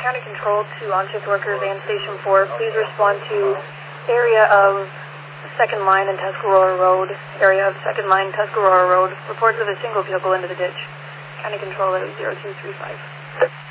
County Control to on-shift workers and Station 4. Please respond to area of 2nd Line and Tuscarora Road. Area of 2nd Line, Tuscarora Road. Reports of a single vehicle into the ditch. County Control at 0235.